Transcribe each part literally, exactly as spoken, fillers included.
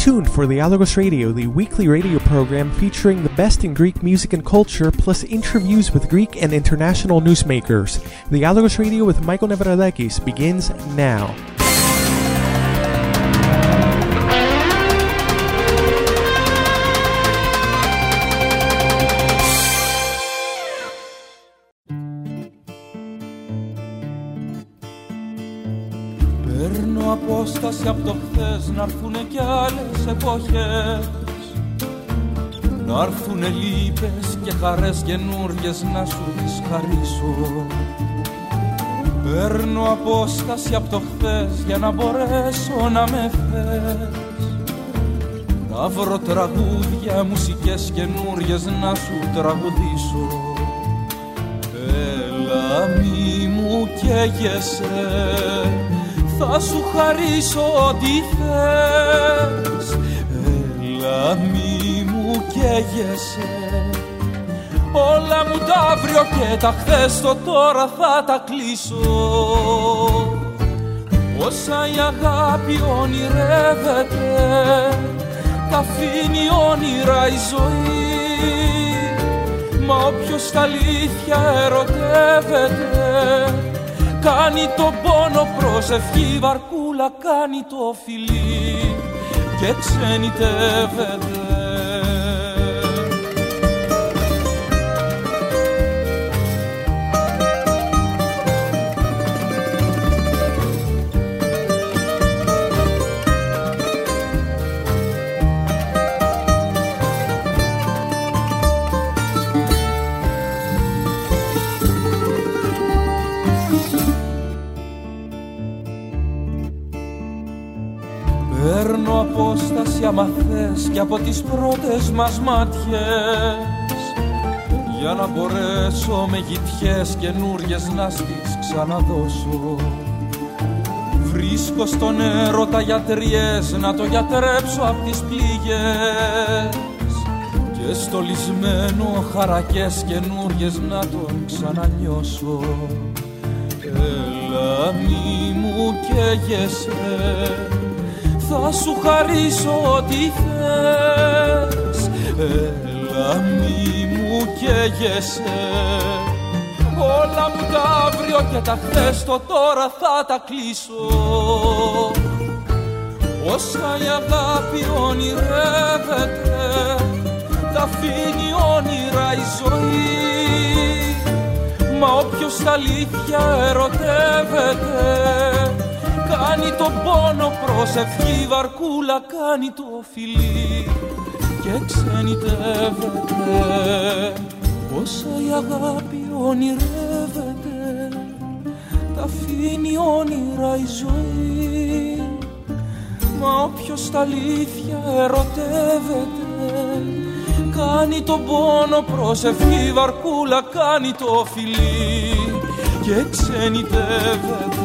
tuned for Dialogos Radio, the weekly radio program featuring the best in Greek music and culture, plus interviews with Greek and international newsmakers. Dialogos Radio with Michael Nevradakis begins now. Παίρνω απόσταση από το χθες, να έρθουνε κι άλλες εποχές, να έρθουνε λύπες και χαρές καινούριες να σου τις χαρίσω. Παίρνω απόσταση από το χθες για να μπορέσω να με θες, να βρω τραγούδια, μουσικές καινούριες να σου τραγουδήσω. Έλα μη μου καίγεσαι, θα σου χαρίσω ό,τι θες. Έλα μη μου καίγεσαι, όλα μου τα αύριο και τα χθες, το τώρα θα τα κλείσω. Όσα η αγάπη ονειρεύεται, τα αφήνει όνειρα η ζωή. Μα όποιος τα αλήθεια ερωτεύεται, κάνει τον πόνο προσευχή, βαρκούλα κάνει το φιλί και ξενιτεύεται. Παίρνω απόσταση άμα θες και από τις πρώτες μας μάτιες, για να μπορέσω με γητιές καινούριες να στις ξαναδώσω. Βρίσκω στον έρωτα γιατριές να το γιατρέψω απ' τις πληγές, και στο λυσμένο χαρακές καινούριες να τον ξανανιώσω. Έλα μη μου καίγεσαι, θα σου χαρίσω ό,τι θες. Έλα μη μου καίγεσαι, όλα μου τα αύριο και τα χθες, το τώρα θα τα κλείσω. Όσα η αγάπη ονειρεύεται, τα αφήνει όνειρα η ζωή. Μα όποιος τα αλήθεια ερωτεύεται, κάνει τον πόνο προσευχή, βαρκούλα κάνει το φιλί και ξενιτεύεται. Όσα η αγάπη ονειρεύεται, τα αφήνει όνειρα η ζωή. Μα όποιος τα αλήθεια ερωτεύεται, κάνει τον πόνο προσευχή, βαρκούλα κάνει το φιλί και ξενιτεύεται.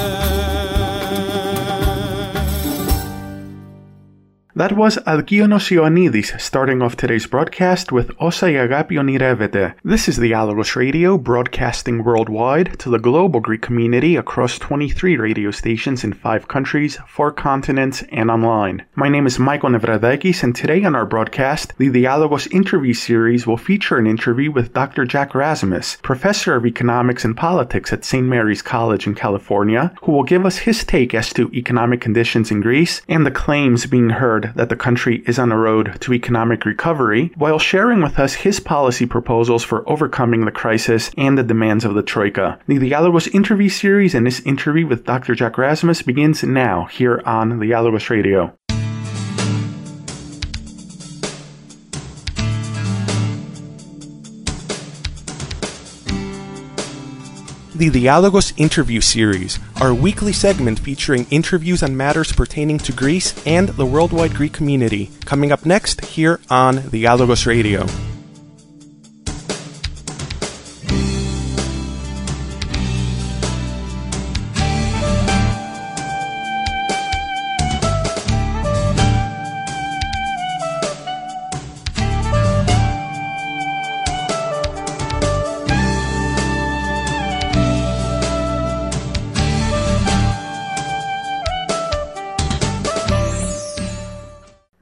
That was Alkionos Ioannidis starting off today's broadcast with Osa η αγάπη ονειρεύεται. This is Dialogos Radio, broadcasting worldwide to the global Greek community across twenty-three radio stations in five countries, four continents, and online. My name is Michael Nevradakis, and today on our broadcast, the Dialogos interview series will feature an interview with Doctor Jack Rasmus, professor of economics and politics at Saint Mary's College in California, who will give us his take as to economic conditions in Greece and the claims being heard that the country is on a road to economic recovery, while sharing with us his policy proposals for overcoming the crisis and the demands of the Troika. The Dialogos interview series and this interview with Doctor Jack Rasmus begins now here on Dialogos Radio. The Dialogos Interview Series, our weekly segment featuring interviews on matters pertaining to Greece and the worldwide Greek community. Coming up next here on Dialogos Radio.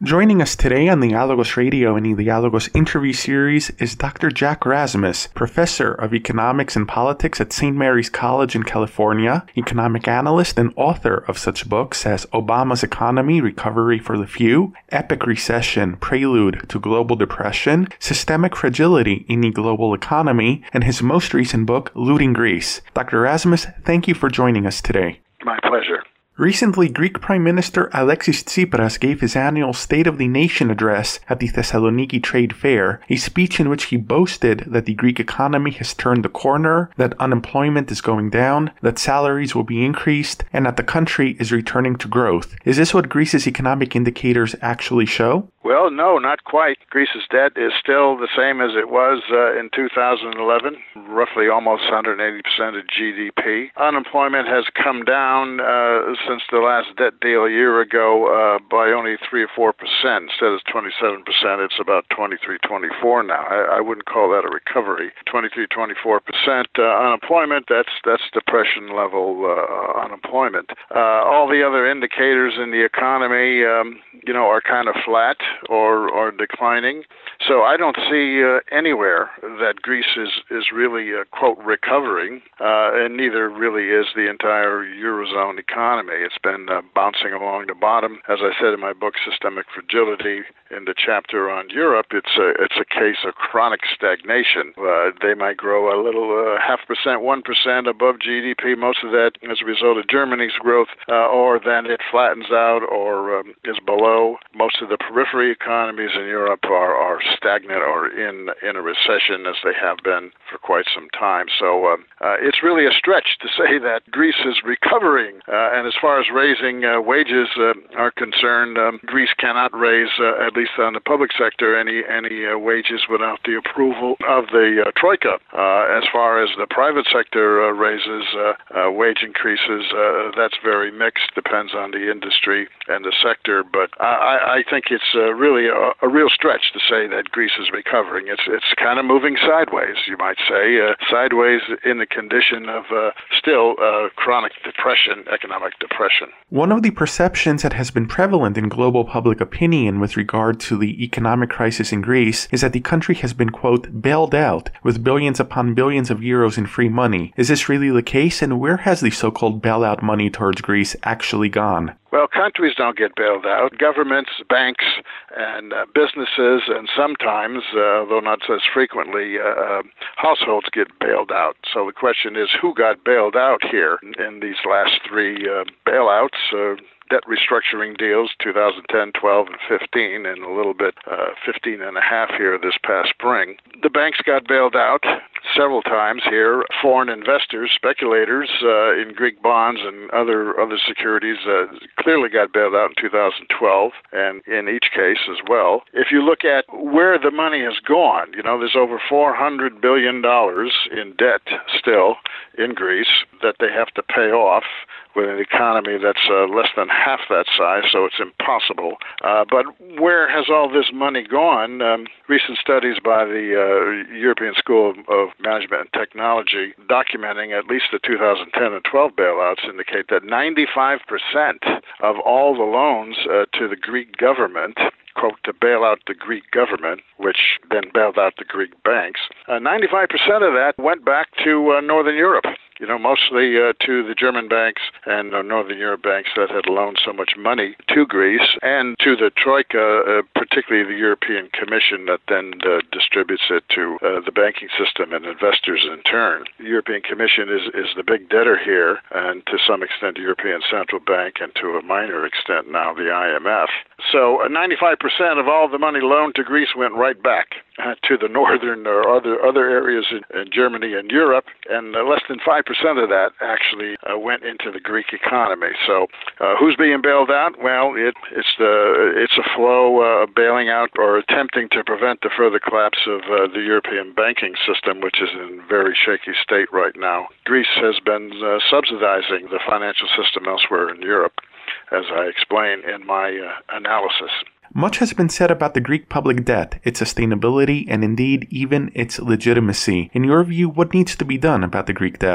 Joining us today on the Dialogos Radio and the Dialogos interview series is Doctor Jack Rasmus, Professor of Economics and Politics at Saint Mary's College in California, economic analyst and author of such books as Obama's Economy, Recovery for the Few, Epic Recession, Prelude to Global Depression, Systemic Fragility in the Global Economy, and his most recent book, Looting Greece. Doctor Rasmus, thank you for joining us today. My pleasure. Recently, Greek Prime Minister Alexis Tsipras gave his annual State of the Nation address at the Thessaloniki Trade Fair, a speech in which he boasted that the Greek economy has turned the corner, that unemployment is going down, that salaries will be increased, and that the country is returning to growth. Is this what Greece's economic indicators actually show? Well, no, not quite. Greece's debt is still the same as it was uh, in two thousand eleven, roughly almost one hundred eighty percent of G D P. Unemployment has come down uh, since the last debt deal a year ago uh, by only three or four percent. Instead of twenty-seven percent, it's about twenty-three, twenty-four now. I, I wouldn't call that a recovery. twenty-three, twenty-four percent uh, unemployment, that's that's depression level uh, unemployment. Uh, all the other indicators in the economy, um, you know, are kind of flat or or declining. So I don't see uh, anywhere that Greece is, is really, uh, quote, recovering, uh, and neither really is the entire Eurozone economy. It's been uh, bouncing along the bottom. As I said in my book, Systemic Fragility, in the chapter on Europe, it's a, it's a case of chronic stagnation. Uh, they might grow a little uh, half percent, one percent above G D P, most of that as a result of Germany's growth, uh, or then it flattens out or um, is below. Most of the periphery economies in Europe are, are stagnant or in, in a recession, as they have been for quite some time. So uh, uh, it's really a stretch to say that Greece is recovering. Uh, and as far as raising uh, wages uh, are concerned, um, Greece cannot raise, uh, at least on the public sector, any any uh, wages without the approval of the uh, Troika. Uh, as far as the private sector uh, raises uh, uh, wage increases, uh, that's very mixed, depends on the industry and the sector. But I, I think it's uh, really a, a real stretch to say that Greece is recovering. It's it's kind of moving sideways, you might say, uh, sideways in the condition of uh, still uh, chronic depression, economic depression. One of the perceptions that has been prevalent in global public opinion with regard to the economic crisis in Greece is that the country has been, quote, bailed out with billions upon billions of euros in free money. Is this really the case, and where has the so-called bailout money towards Greece actually gone? Well, countries don't get bailed out. Governments, banks, and uh, businesses, and sometimes, uh, though not as frequently, uh, households get bailed out. So the question is, who got bailed out here in these last three uh, bailouts? Uh, debt restructuring deals, two thousand ten, twelve, and fifteen, and a little bit uh, fifteen and a half here this past spring. The banks got bailed out several times here. Foreign investors, speculators uh, in Greek bonds and other other securities uh, clearly got bailed out in two thousand twelve, and in each case as well. If you look at where the money has gone, you know, there's over four hundred billion dollars in debt still in Greece that they have to pay off with an economy that's uh, less than half that size, so it's impossible. Uh, but where has all this money gone? Um, recent studies by the uh, European School of, of Management and Technology documenting at least the two thousand ten and twelve bailouts indicate that ninety-five percent of all the loans uh, to the Greek government, quote, to bail out the Greek government, which then bailed out the Greek banks, uh, ninety-five percent of that went back to uh, Northern Europe. You know, mostly uh, to the German banks and uh, Northern Europe banks that had loaned so much money to Greece, and to the Troika, uh, particularly the European Commission that then uh, distributes it to uh, the banking system and investors in turn. The European Commission is, is the big debtor here, and to some extent the European Central Bank, and to a minor extent now the I M F. So uh, ninety-five percent of all the money loaned to Greece went right back uh, to the northern or other other areas in, in Germany and Europe, and uh, less than five percent of that actually uh, went into the Greek economy. So uh, who's being bailed out? Well, it, it's the it's a flow uh, of bailing out or attempting to prevent the further collapse of uh, the European banking system, which is in very shaky state right now. Greece has been uh, subsidizing the financial system elsewhere in Europe, as I explain in my uh, analysis. Much has been said about the Greek public debt, its sustainability, and indeed even its legitimacy. In your view, what needs to be done about the Greek debt?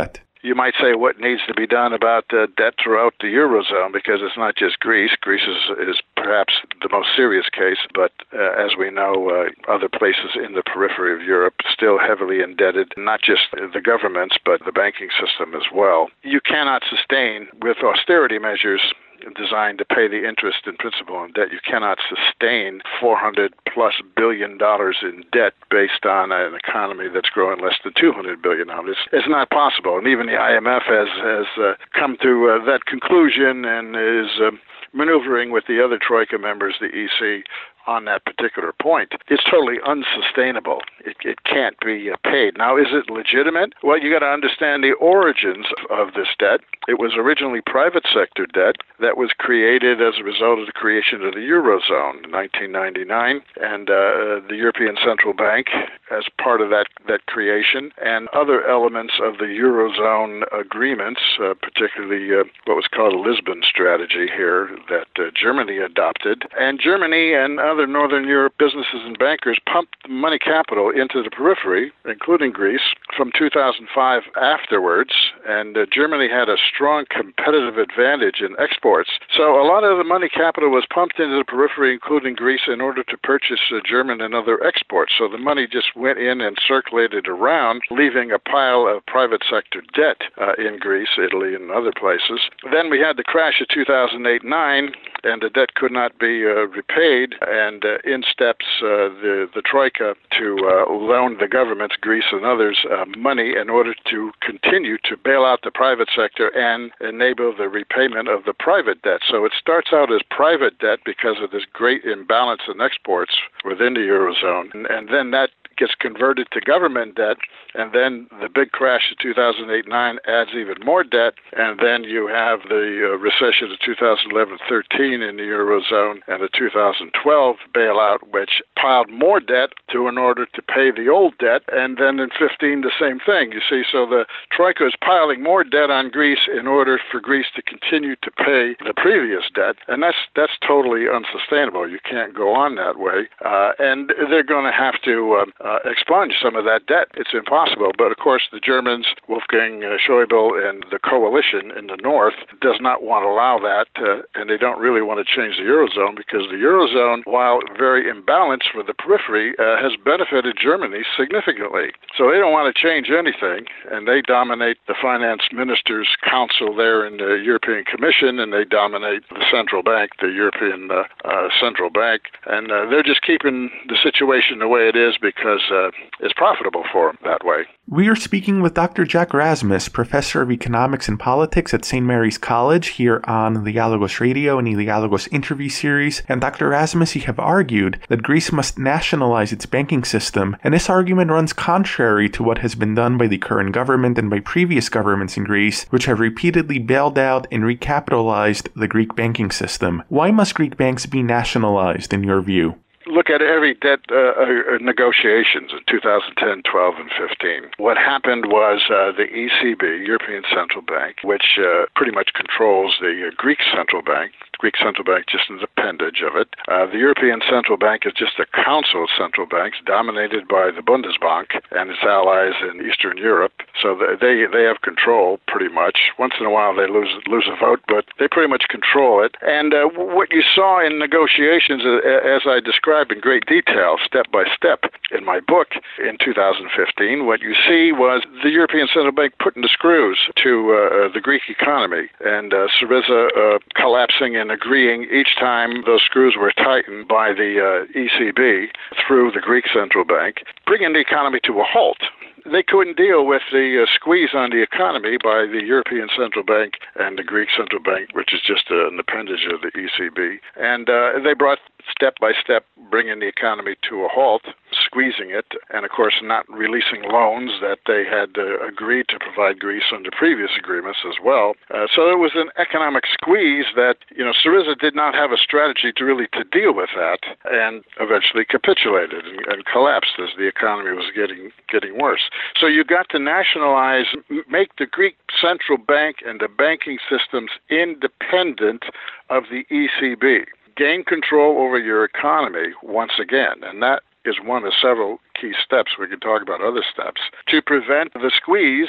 You might say what needs to be done about uh, debt throughout the Eurozone, because it's not just Greece. Greece is, is perhaps the most serious case, but uh, as we know, uh, other places in the periphery of Europe still heavily indebted, not just the governments, but the banking system as well. You cannot sustain, with austerity measures designed to pay the interest and principal on debt, you cannot sustain four hundred plus billion dollars in debt based on an economy that's growing less than two hundred billion dollars. It's not possible. And even the I M F has, has uh, come to uh, that conclusion and is uh, maneuvering with the other Troika members, the E C, on that particular point. It's totally unsustainable. It, it can't be uh, paid. Now, is it legitimate? Well, you got to understand the origins of this debt. It was originally private sector debt that was created as a result of the creation of the Eurozone in nineteen ninety-nine, and uh, the European Central Bank as part of that, that creation, and other elements of the Eurozone agreements, uh, particularly uh, what was called a Lisbon strategy here that uh, Germany adopted. And Germany and other Northern Europe businesses and bankers pumped money capital into the periphery, including Greece, from two thousand five afterwards, and uh, Germany had a strong competitive advantage in exports. So a lot of the money capital was pumped into the periphery, including Greece, in order to purchase uh, German and other exports. So the money just went in and circulated around, leaving a pile of private sector debt uh, in Greece, Italy, and other places. Then we had the crash of two thousand eight nine, and the debt could not be uh, repaid, and uh, in steps uh, the, the Troika to uh, loan the governments, Greece and others, uh, money in order to continue to bail out the private sector and enable the repayment of the private debt. So it starts out as private debt because of this great imbalance in exports within the Eurozone, and, and then that gets converted to government debt, and then the big crash of two thousand eight nine adds even more debt, and then you have the uh, recession of two thousand eleven thirteen in the Eurozone and the two thousand twelve bailout, which piled more debt to in order to pay the old debt, and then in fifteen the same thing. You see, so the Troika is piling more debt on Greece in order for Greece to continue to pay the previous debt, and that's that's totally unsustainable. You can't go on that way, uh, and they're going to have to um, Uh, expunge some of that debt. It's impossible. But of course, the Germans, Wolfgang uh, Schäuble, and the coalition in the north does not want to allow that, uh, and they don't really want to change the Eurozone, because the Eurozone, while very imbalanced for the periphery, uh, has benefited Germany significantly. So they don't want to change anything, and they dominate the finance ministers' council there in the European Commission, and they dominate the central bank, the European uh, uh, Central Bank, and uh, they're just keeping the situation the way it is because Uh, it's profitable for them that way. We are speaking with Doctor Jack Rasmus, Professor of Economics and Politics at Saint Mary's College, here on the Dialogos Radio and the Dialogos interview series. And Doctor Rasmus, you have argued that Greece must nationalize its banking system, and this argument runs contrary to what has been done by the current government and by previous governments in Greece, which have repeatedly bailed out and recapitalized the Greek banking system. Why must Greek banks be nationalized, in your view? Look at every debt uh, uh, negotiations in two thousand ten, twelve, and fifteen. What happened was uh, the E C B, European Central Bank, which uh, pretty much controls the uh, Greek Central Bank. The Greek Central Bank just an appendage of it. Uh, the European Central Bank is just a council of central banks dominated by the Bundesbank and its allies in Eastern Europe. So they they have control pretty much. Once in a while they lose lose a vote, but they pretty much control it. And uh, what you saw in negotiations, uh, as I described in great detail, step by step, in my book in two thousand fifteen, what you see was the European Central Bank putting the screws to uh, the Greek economy, and uh, Syriza uh, collapsing and agreeing each time those screws were tightened by the uh, E C B through the Greek Central Bank, bringing the economy to a halt. They couldn't deal with the uh, squeeze on the economy by the European Central Bank and the Greek Central Bank, which is just uh, an appendage of the E C B. And uh, they brought step by step, bringing the economy to a halt, squeezing it, and of course not releasing loans that they had uh, agreed to provide Greece under previous agreements as well. Uh, so it was an economic squeeze that, you know, Syriza did not have a strategy to really to deal with that, and eventually capitulated and, and collapsed as the economy was getting getting worse. So you got to nationalize, make the Greek Central Bank and the banking systems independent of the E C B. Gain control over your economy once again, and that is one of several key steps. We can talk about other steps to prevent the squeeze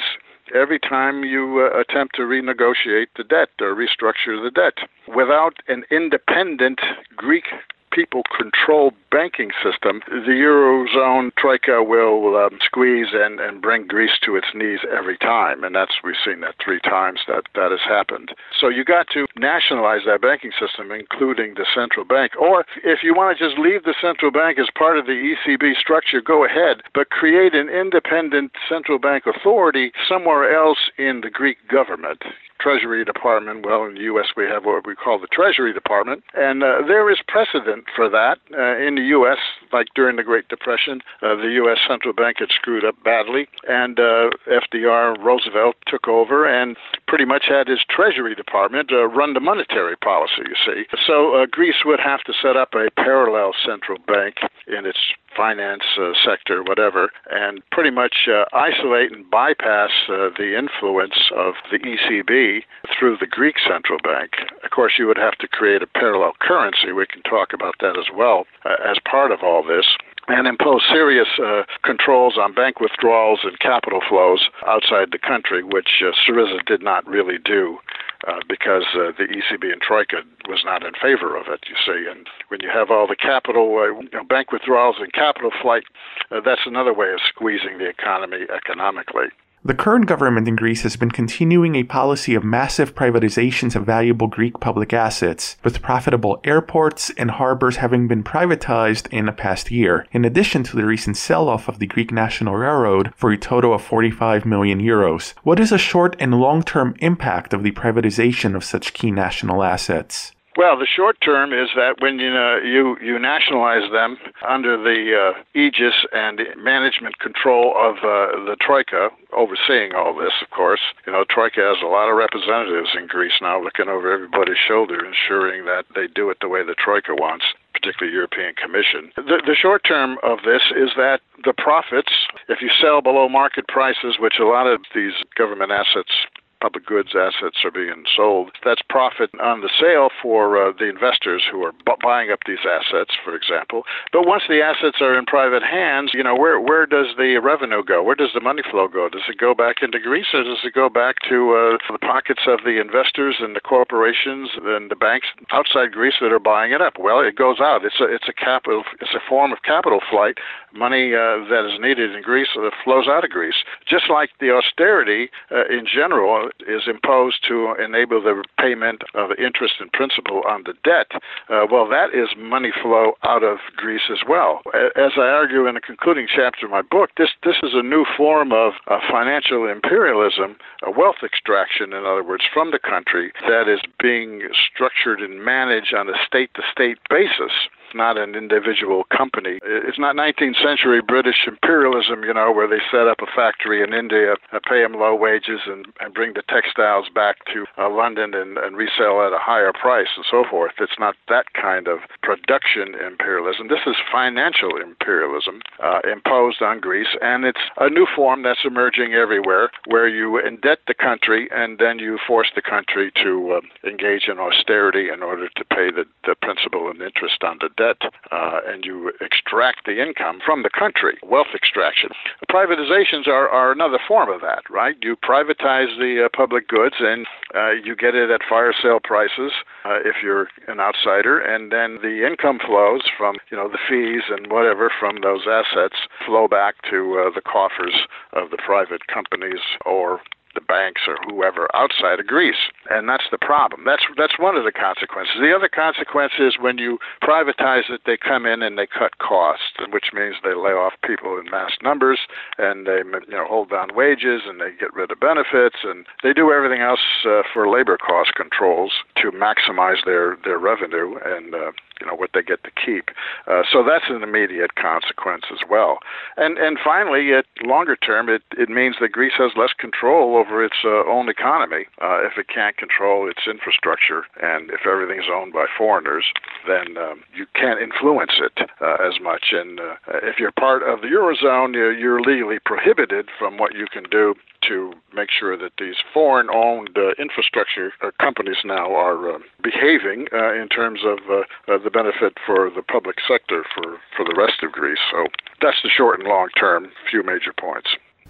every time you uh, attempt to renegotiate the debt or restructure the debt. Without an independent Greek people control banking system, the Eurozone troika will um, squeeze and, and bring Greece to its knees every time. And that's we've seen that three times that that has happened. So you got to nationalize that banking system, including the central bank. Or if you want to just leave the central bank as part of the E C B structure, go ahead, but create an independent central bank authority somewhere else in the Greek government. Treasury Department. Well, in the U S we have what we call the Treasury Department, and uh, there is precedent for that. Uh, in the U S, like during the Great Depression, uh, the U S central bank had screwed up badly, and uh, F D R Roosevelt took over and pretty much had his Treasury Department uh, run the monetary policy, you see. So uh, Greece would have to set up a parallel central bank in its finance uh, sector, whatever, and pretty much uh, isolate and bypass uh, the influence of the E C B through the Greek central bank. Of course, you would have to create a parallel currency. We can talk about that as well uh, as part of all this, and impose serious uh, controls on bank withdrawals and capital flows outside the country, which uh, Syriza did not really do. Uh, because uh, the E C B and Troika was not in favor of it, you see. And when you have all the capital, uh, you know, bank withdrawals and capital flight, uh, that's another way of squeezing the economy economically. The current government in Greece has been continuing a policy of massive privatizations of valuable Greek public assets, with profitable airports and harbors having been privatized in the past year, in addition to the recent sell-off of the Greek National Railroad for a total of forty-five million euros. What is a short and long-term impact of the privatization of such key national assets? Well, the short term is that when you know, you, you nationalize them under the uh, aegis and management control of uh, the Troika, overseeing all this, of course. You know, Troika has a lot of representatives in Greece now looking over everybody's shoulder, ensuring that they do it the way the Troika wants, particularly European Commission. The, the short term of this is that the profits, if you sell below market prices, which a lot of these government assets, public goods assets are being sold, that's profit on the sale for uh, the investors who are bu- buying up these assets, for example. But once the assets are in private hands, you know, where where does the revenue go? Where does the money flow go? Does it go back into Greece, or does it go back to uh, the pockets of the investors and the corporations and the banks outside Greece that are buying it up? Well, it goes out. It's a it's a capital. It's a form of capital flight. Money uh, that is needed in Greece uh, flows out of Greece. Just like the austerity uh, in general is imposed to enable the payment of interest and principal on the debt, uh, well, that is money flow out of Greece as well. As I argue in the concluding chapter of my book, this this is a new form of uh, financial imperialism, a wealth extraction, in other words, from the country that is being structured and managed on a state-to-state basis. Not an individual company. It's not nineteenth century British imperialism, you know, where they set up a factory in India, uh, pay them low wages, and, and bring the textiles back to uh, London and, and resell at a higher price and so forth. It's not that kind of production imperialism. This is financial imperialism uh, imposed on Greece, and it's a new form that's emerging everywhere, where you indebt the country and then you force the country to uh, engage in austerity in order to pay the, the principal and interest on the debt, uh, and you extract the income from the country, wealth extraction. Privatizations are, are another form of that, right? You privatize the uh, public goods, and uh, you get it at fire sale prices uh, if you're an outsider, and then the income flows from, you know, the fees and whatever from those assets flow back to uh, the coffers of the private companies or the banks or whoever outside of Greece. And that's the problem. That's that's one of the consequences. The other consequence is when you privatize it, they come in and they cut costs, which means they lay off people in mass numbers, and they, you know, hold down wages, and they get rid of benefits, and they do everything else uh, for labor cost controls to maximize their, their revenue and uh, you know, what they get to keep. Uh, so that's an immediate consequence as well. And and finally, at longer term, it, it means that Greece has less control over its uh, own economy. Uh, if it can't control its infrastructure, and if everything's owned by foreigners, then um, you can't influence it uh, as much. And uh, if you're part of the Eurozone, you're, you're legally prohibited from what you can do to make sure that these foreign-owned uh, infrastructure uh, companies now are uh, behaving uh, in terms of uh, uh, the benefit for the public sector for, for the rest of Greece. So that's the short and long term, few major points.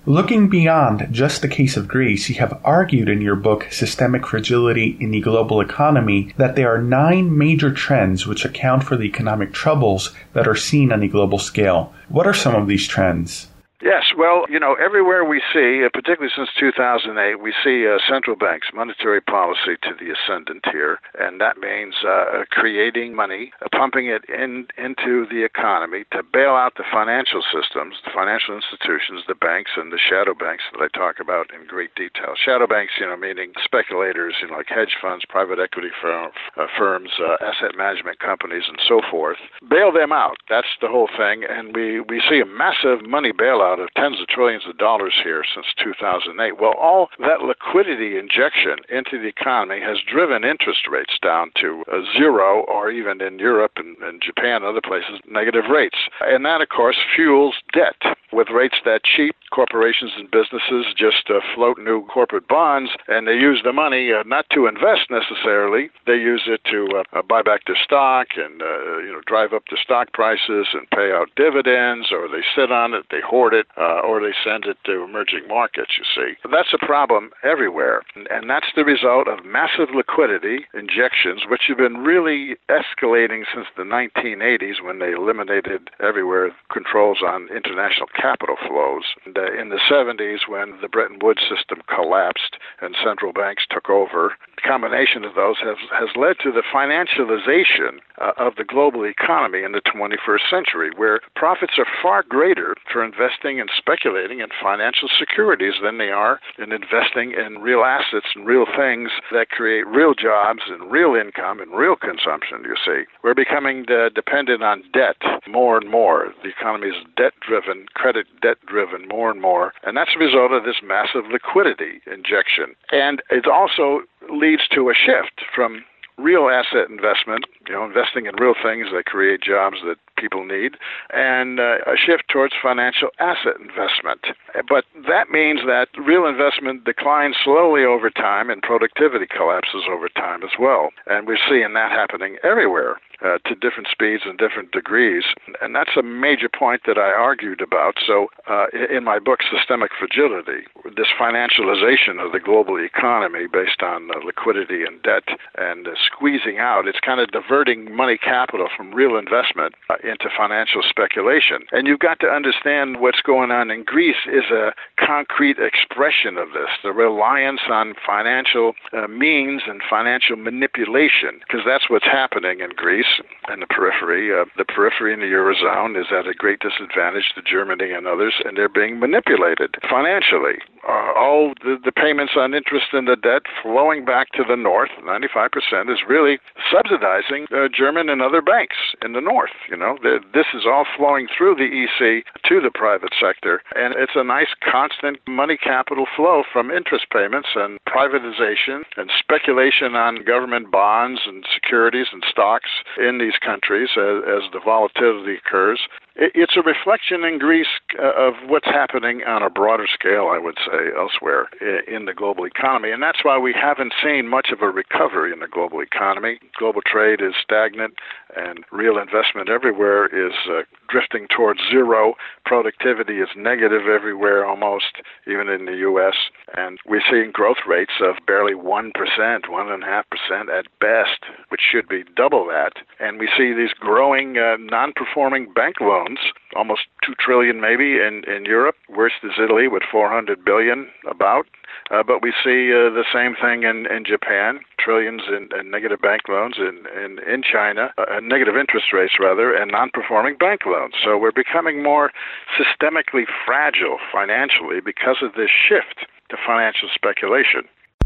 Looking beyond just the case of Greece, you have argued in your book, Systemic Fragility in the Global Economy, that there are nine major trends which account for the economic troubles that are seen on a global scale. What are some of these trends? Yes, well, you know, everywhere we see, uh, particularly since two thousand eight, we see uh, central banks, monetary policy to the ascendant here, and that means uh, creating money, uh, pumping it in into the economy to bail out the financial systems, the financial institutions, the banks, and the shadow banks that I talk about in great detail. Shadow banks, you know, meaning speculators, you know, like hedge funds, private equity firm, uh, firms, uh, asset management companies, and so forth. Bail them out. That's the whole thing, and we, we see a massive money bailout of tens of trillions of dollars here since two thousand eight. Well, all that liquidity injection into the economy has driven interest rates down to uh, zero, or even in Europe and, and Japan and other places, negative rates. And that, of course, fuels debt. With rates that cheap, corporations and businesses just uh, float new corporate bonds, and they use the money uh, not to invest necessarily. They use it to uh, uh, buy back their stock and uh, you know drive up the stock prices and pay out dividends, or they sit on it, they hoard it, uh, or they send it to emerging markets, you see. That's a problem everywhere, and, and that's the result of massive liquidity injections, which have been really escalating since the nineteen eighties when they eliminated everywhere controls on international capital flows. And, uh, in the seventies, when the Bretton Woods system collapsed and central banks took over, the combination of those has, has led to the financialization uh, of the global economy in the twenty-first century, where profits are far greater for investing and speculating in financial securities than they are in investing in real assets and real things that create real jobs and real income and real consumption, you see. We're becoming uh, dependent on debt more and more. The economy is debt-driven, credit debt-driven more and more, and that's a result of this massive liquidity injection. And it also leads to a shift from real asset investment, you know, investing in real things that create jobs that people need, and uh, a shift towards financial asset investment. But that means that real investment declines slowly over time and productivity collapses over time as well. And we're seeing that happening everywhere uh, to different speeds and different degrees. And that's a major point that I argued about. So uh, in my book, Systemic Fragility, this financialization of the global economy based on uh, liquidity and debt and uh, squeezing out, it's kind of diverting money capital from real investment uh, into financial speculation. And you've got to understand what's going on in Greece is a concrete expression of this, the reliance on financial uh, means and financial manipulation, because that's what's happening in Greece and the periphery. Uh, the periphery in the Eurozone is at a great disadvantage to Germany and others, and they're being manipulated financially. Uh, all the, the payments on interest in the debt flowing back to the north, ninety-five percent, is really subsidizing uh, German and other banks in the north. You know, this is all flowing through the E C to the private sector, and it's a nice constant money capital flow from interest payments and privatization and speculation on government bonds and securities and stocks in these countries as, as the volatility occurs. It's a reflection in Greece of what's happening on a broader scale, I would say, elsewhere in the global economy. And that's why we haven't seen much of a recovery in the global economy. Global trade is stagnant, and real investment everywhere is uh, drifting towards zero. Productivity is negative everywhere almost, even in the U S. And we're seeing growth rates of barely one percent, one point five percent at best, which should be double that. And we see these growing uh, non-performing bank loans, almost two trillion dollars maybe in, in Europe. Worst is Italy with four hundred billion dollars about. Uh, but we see uh, the same thing in, in Japan, trillions in, in negative bank loans, in, in, in China, uh, negative interest rates rather, and non-performing bank loans. So we're becoming more systemically fragile financially because of this shift to financial speculation.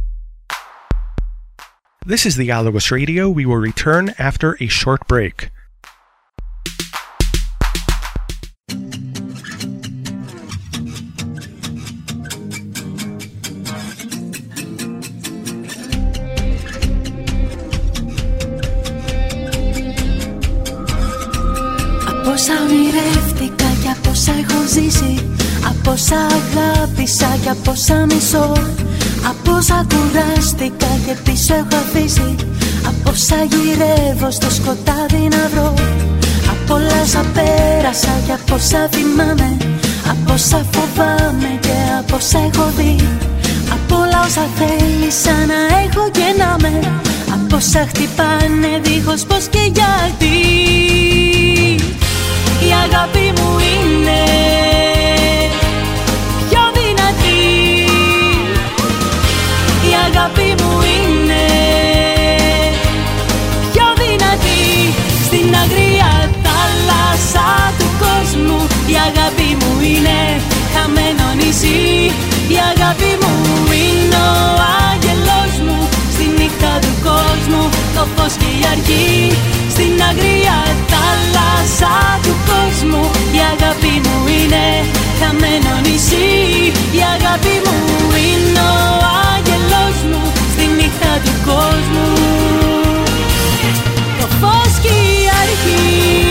This is Dialogos Radio. We will return after a short break. Από όσα ονειρεύτηκα και από όσα έχω ζήσει, από όσα αγάπησα και από όσα μισώ, από όσα κουράστηκα και πίσω έχω αφήσει, από όσα γυρεύω στο σκοτάδι να βρω, από όλα όσα πέρασα και από όσα θυμάμαι, από όσα φοβάμαι και από όσα έχω δει, από όλα όσα θέλεις σαν να έχω και να με, από όσα χτυπάνε δίχως πως και γιατί. Η αγάπη μου είναι πιο δυνατή, η αγάπη μου είναι πιο δυνατή. Στην αγρία θάλασσα του κόσμου η αγάπη μου είναι χαμένο νησί, η αγάπη μου είναι ο άγγελος μου, στη νύχτα του κόσμου το φως και η αρχή. Στην αγρία θάλασσα του κόσμου η αγάπη μου είναι χαμένο νησί, η αγάπη μου είναι ο άγγελος μου, στη νύχτα του κόσμου το φως και η αρχή.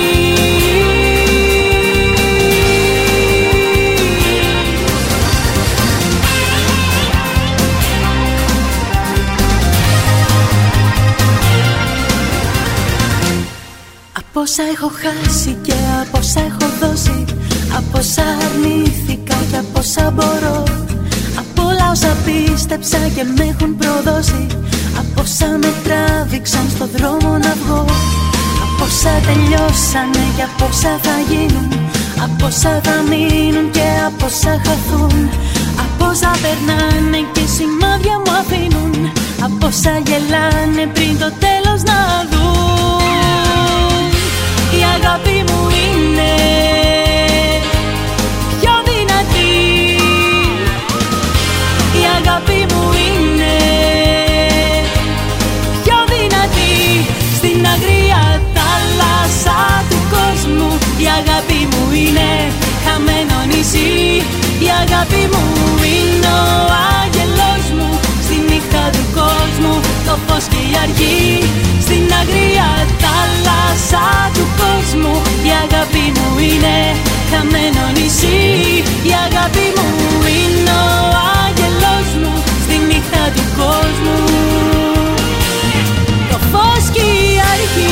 Από όσα έχω χάσει και από όσα έχω δώσει, από όσα αρνήθηκα και από όσα μπορώ, από όλα όσα πίστεψα και με έχουν προδώσει, από όσα με τράβηξαν στο δρόμο να βγω, από όσα τελειώσανε και από όσα θα γίνουν, από όσα θα μείνουν και από όσα χαθούν, από όσα περνάνε και σημάδια μου αφήνουν, από όσα γελάνε πριν το τέλος να δουν. Η αγάπη μου είναι πιο δυνατή, η αγάπη μου είναι πιο δυνατή. Στην αγρία θάλασσα του κόσμου η αγάπη μου είναι χαμένο νησί, η αγάπη μου είναι ο άγγελος μου, στη νύχτα του κόσμου το φως και η αρχή. Στην αγρία θάλασσα του κόσμου η αγάπη μου είναι χαμένο νησί, η αγάπη μου είναι ο άγγελος μου, στη νύχτα του κόσμου το φως και η αρχή.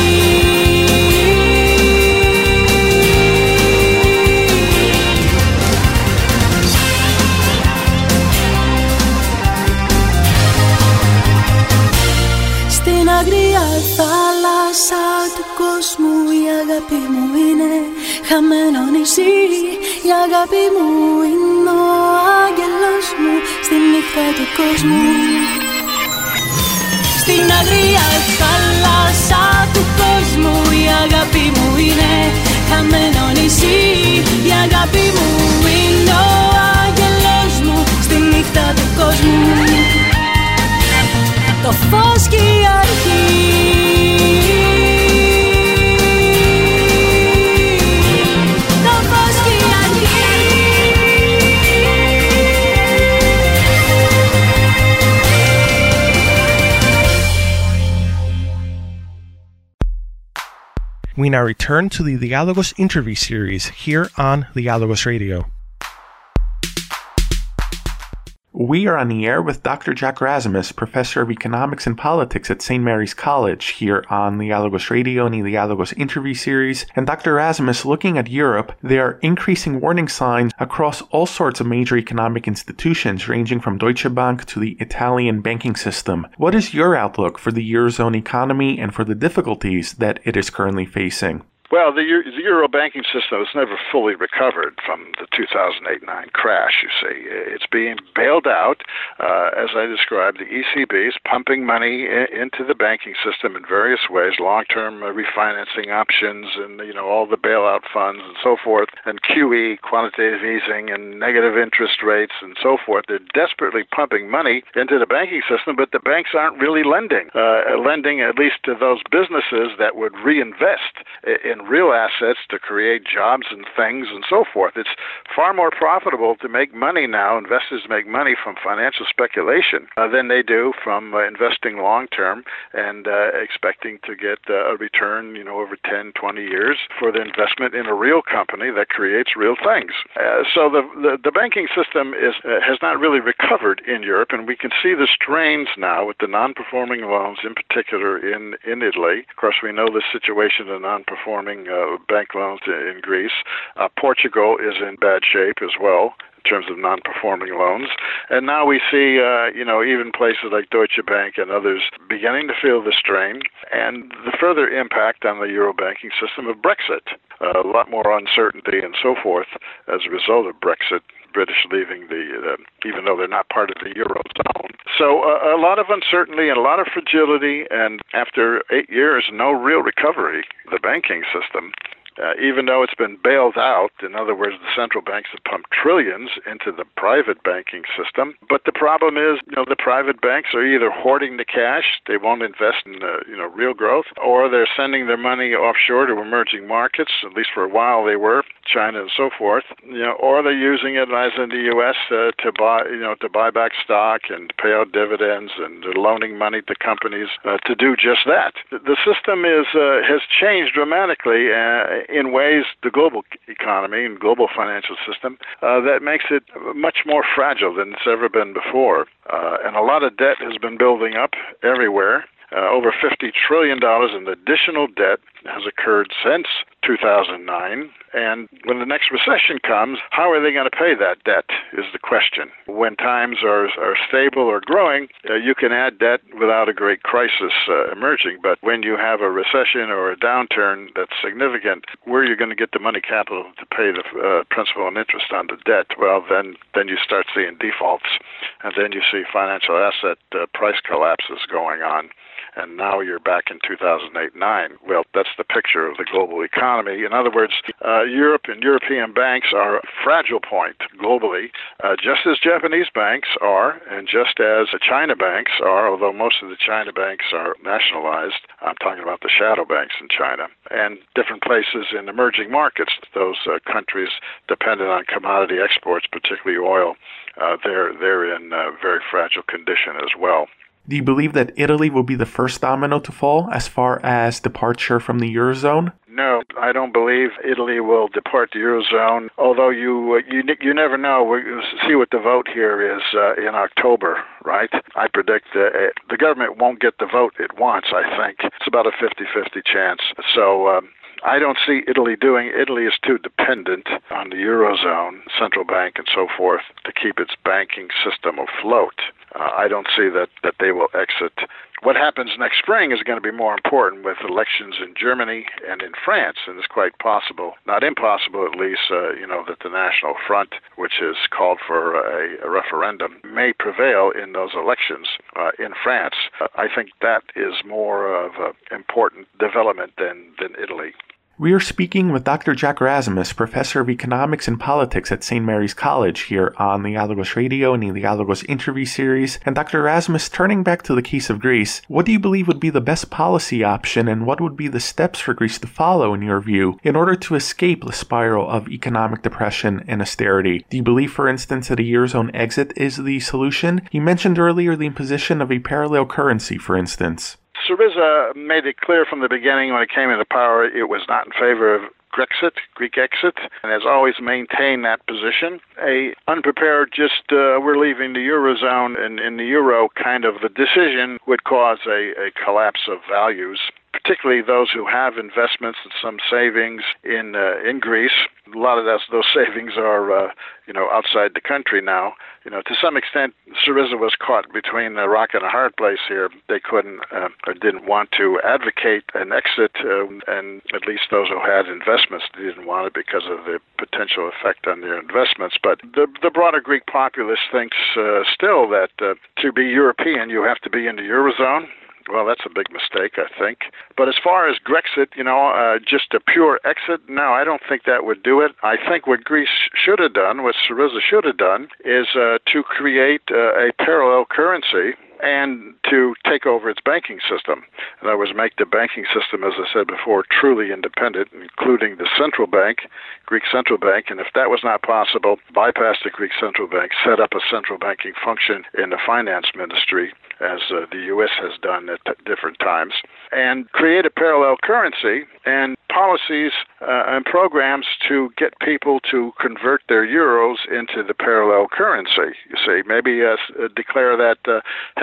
Στην αγρία θάλασσα του κόσμου η αγάπη μου είναι χαμένο νησί, η αγάπη μου είναι ο άγγελος μου, στη νύχτα του κόσμου. Στην αγρία θάλασσα του κόσμου η αγάπη μου είναι χαμένο νησί, η αγάπη μου είναι ο άγγελος μου, στη νύχτα του κόσμου το φως και η αρχή. Το φως και η αρχή. We now return to the Diálogos interview series here on Diálogos Radio. We are on the air with Doctor Jack Rasmus, Professor of Economics and Politics at Saint Mary's College, here on Diálogos Radio and the Diálogos interview series. And Doctor Rasmus, looking at Europe, there are increasing warning signs across all sorts of major economic institutions, ranging from Deutsche Bank to the Italian banking system. What is your outlook for the Eurozone economy and for the difficulties that it is currently facing? Well, the, Euro, the Euro banking system has never fully recovered from the two thousand eight nine crash, you see. It's being bailed out. Uh, as I described, the E C B is pumping money in, into the banking system in various ways, long-term uh, refinancing options and, you know, all the bailout funds and so forth, and Q E, quantitative easing, and negative interest rates and so forth. They're desperately pumping money into the banking system, but the banks aren't really lending, uh, lending at least to those businesses that would reinvest in real assets to create jobs and things and so forth. It's far more profitable to make money now, investors make money from financial speculation uh, than they do from uh, investing long-term and uh, expecting to get uh, a return, you know, over ten, twenty years for the investment in a real company that creates real things. Uh, so the, the, the banking system is uh, has not really recovered in Europe, and we can see the strains now with the non-performing loans, in particular in, in Italy. Of course, we know the situation of non-performing non-performing uh, bank loans in Greece. Uh, Portugal is in bad shape as well in terms of non-performing loans. And now we see, uh, you know, even places like Deutsche Bank and others beginning to feel the strain and the further impact on the Euro banking system of Brexit. Uh, a lot more uncertainty and so forth as a result of Brexit. British leaving the, uh, even though they're not part of the Eurozone. So uh, a lot of uncertainty and a lot of fragility, and after eight years, no real recovery of the banking system. Uh, even though it's been bailed out, in other words, the central banks have pumped trillions into the private banking system. But the problem is, you know, the private banks are either hoarding the cash, they won't invest in, uh, you know, real growth, or they're sending their money offshore to emerging markets, at least for a while they were, China and so forth, you know, or they're using it, as in the U S, uh, to buy, you know, to buy back stock and pay out dividends, and they're loaning money to companies uh, to do just that. The system is uh, has changed dramatically uh, in ways, the global economy and global financial system, uh, that makes it much more fragile than it's ever been before. Uh, and a lot of debt has been building up everywhere. Uh, over fifty trillion dollars in additional debt has occurred since two thousand nine. And when the next recession comes, how are they going to pay that debt is the question. When times are are stable or growing, uh, you can add debt without a great crisis uh, emerging. But when you have a recession or a downturn that's significant, where are you going to get the money capital to pay the uh, principal and interest on the debt? Well, then, then you start seeing defaults, and then you see financial asset uh, price collapses going on. And now you're back in two thousand eight nine. Well, that's the picture of the global economy. In other words, uh, Europe and European banks are a fragile point globally, uh, just as Japanese banks are, and just as the China banks are, although most of the China banks are nationalized. I'm talking about the shadow banks in China. And different places in emerging markets, those uh, countries dependent on commodity exports, particularly oil, uh, they're, they're in a very fragile condition as well. Do you believe that Italy will be the first domino to fall as far as departure from the Eurozone? No, I don't believe Italy will depart the Eurozone, although you uh, you you never know. We'll see what the vote here is uh, in October, right? I predict uh, the government won't get the vote it wants, I think. It's about a fifty-fifty chance. So um, I don't see Italy doing. Italy is too dependent on the Eurozone, central bank and so forth, to keep its banking system afloat. Uh, I don't see that, that they will exit. What happens next spring is going to be more important with elections in Germany and in France, and it's quite possible, not impossible at least, uh, you know, that the National Front, which has called for a, a referendum, may prevail in those elections uh, in France. Uh, I think that is more of an important development than, than Italy. We are speaking with Doctor Jack Rasmus, Professor of Economics and Politics at Saint Mary's College here on the Dialogos Radio and the Dialogos interview series. And Doctor Rasmus, turning back to the case of Greece, what do you believe would be the best policy option, and what would be the steps for Greece to follow, in your view, in order to escape the spiral of economic depression and austerity? Do you believe, for instance, that a Eurozone exit is the solution? You mentioned earlier the imposition of a parallel currency, for instance. Syriza made it clear from the beginning when it came into power it was not in favor of Grexit, Greek exit, and has always maintained that position. A unprepared, just uh, we're leaving the Eurozone and in the Euro kind of the decision would cause a, a collapse of values, particularly those who have investments and some savings in uh, in Greece. A lot of those, those savings are, uh, you know, outside the country now. You know, to some extent, Syriza was caught between a rock and a hard place here. They couldn't uh, or didn't want to advocate an exit, uh, and at least those who had investments didn't want it because of the potential effect on their investments. But the the broader Greek populace thinks uh, still that uh, to be European, you have to be in the Eurozone. Well, that's a big mistake, I think. But as far as Grexit, you know, uh, just a pure exit, no, I don't think that would do it. I think what Greece should have done, what Syriza should have done, is uh, to create uh, a parallel currency and to take over its banking system. In other words, make the banking system, as I said before, truly independent, including the central bank, Greek central bank. And if that was not possible, bypass the Greek central bank, set up a central banking function in the finance ministry, as uh, the U S has done at t- different times, and create a parallel currency and policies uh, and programs to get people to convert their euros into the parallel currency. You see, maybe uh, declare that uh,